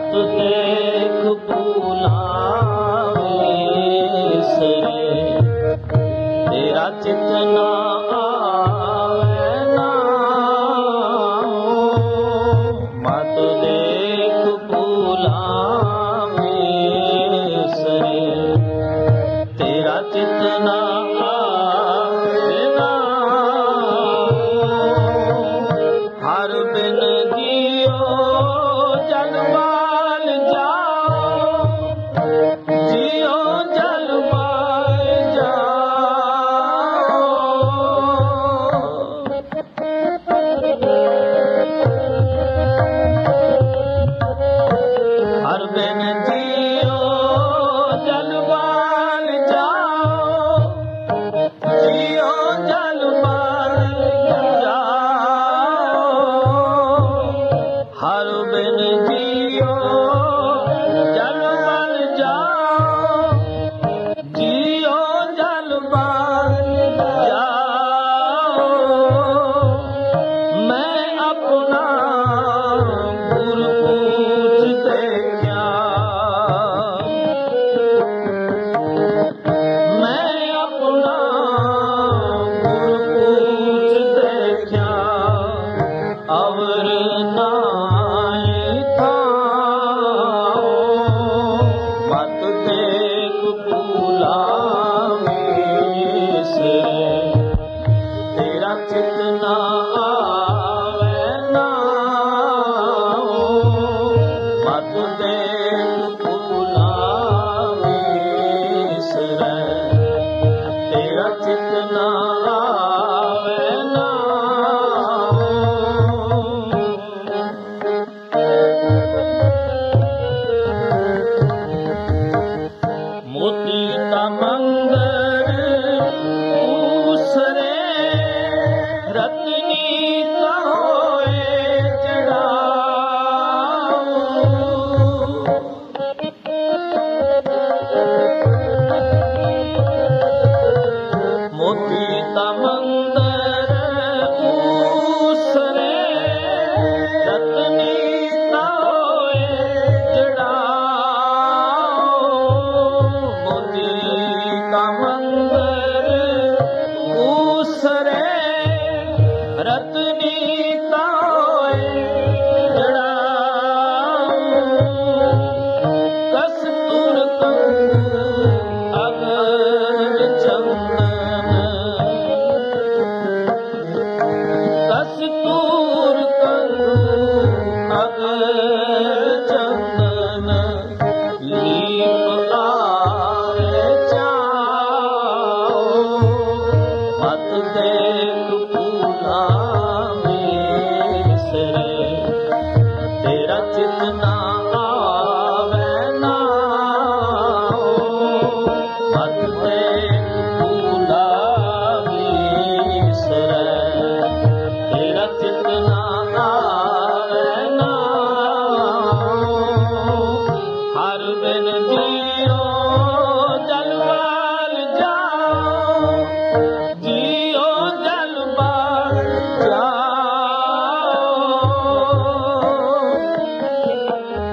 मत देख भूलावे से तेरा चित ना आवे ना मत देख भूलावे से तेरा चित ना आवे ना हर बिन जियो जलवाल जाओ जियो जलवाल जाओ हर बिन जियो जलवाल जाओ जियो जलवाल जाओ हर बिन जियो जलवाल जाओ जियो जलवाल जाओ मैं अपना गुरु पूछते क्या मैं अपना गुरु पूछते क्या अवर नाई था मत देख भूलावे से तेरा चित ना आवे ना मत देख भूलावे से तेरा चित ना आवे ना मोती का मंदिर दूसरे रत्नी का होए चढ़ाओ मोती का मंदिर दूसरे रत्नी का होए चढ़ाओ मोती का मंदिर दूसरे रत्नी का होए चढ़ाओ कस्तूर कंगू अगर चंदन कस्तूर कंगू अगर चंदन लीप आए जाओ मत देख भूलावे से तेरा चित ना आवे ना मत देख भूलावे से तेरा चित ना आवे ना हर बिन जियो जलवाल जाओ जियो जलवाल जाओ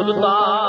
सुल्तान